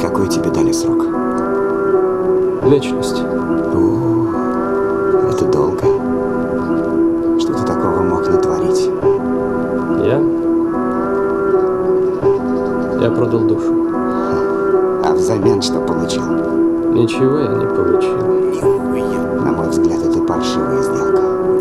Какой тебе дали срок? Вечность. Это долго. Что ты такого мог натворить? Я продал душу. А взамен что получил? Ничего я не получил. На мой взгляд, это паршивая сделка.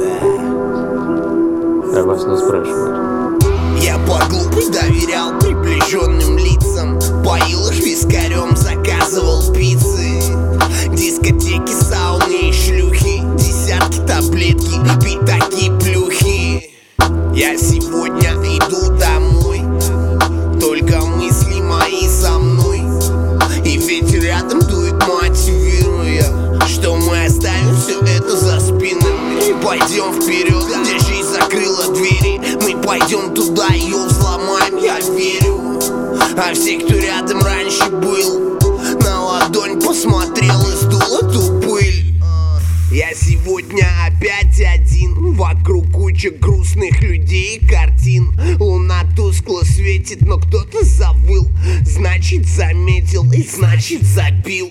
А вас не спрашивают. Я по глупой доверял приближенным лицам. Поил их вискарем, заказывал пиццы. Дискотеки, сауны и шлюхи. Десятки, таблетки, пятаки, плюхи. Я сегодня иду домой. Только мысли мои со мной. И ветер рядом дует, мотивируя, что мы оставим все это за спинами и пойдем вперед, где жизнь закрыла двери. Мы пойдем туда, ее взломаем, я верю. А все, кто рядом раньше был, на ладонь посмотрел и сдул эту пыль. Я сегодня опять один. Вокруг куча грустных людей и картин. Луна тускло светит, но кто-то завыл. Значит заметил и значит забил.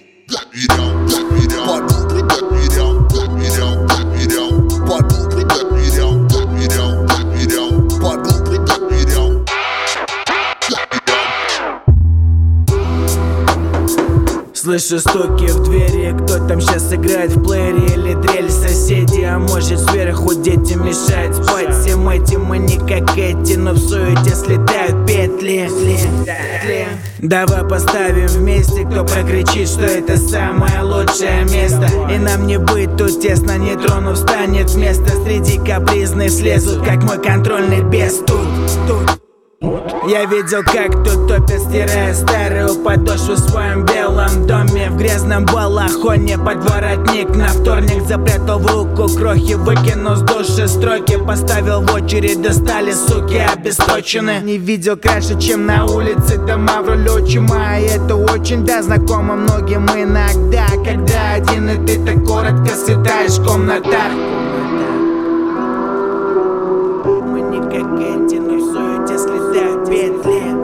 Слышу стуки в двери, кто там сейчас играет в плеере или дрель соседи. А может сверху дети мешают спать. Всем этим мы не как эти, но в суете слетают петли. Давай поставим вместе, кто прокричит, что это самое лучшее место. И нам не быть тут тесно, не тронув станет место. Среди капризных слезут, как мой контрольный бес тут. Я видел, как тут топят, стирая старую подошву в своем белом доме. В грязном балахоне подворотник на вторник запрятал в руку крохи, выкинул с души строки. Поставил в очередь, достали, суки, обесточены. Не видел краше, чем на улице дома в рулю чума. И это очень, да, знакомо многим иногда, когда один и ты так коротко светаешь в комнатах. Мы не как эти, но в суете слетают петли.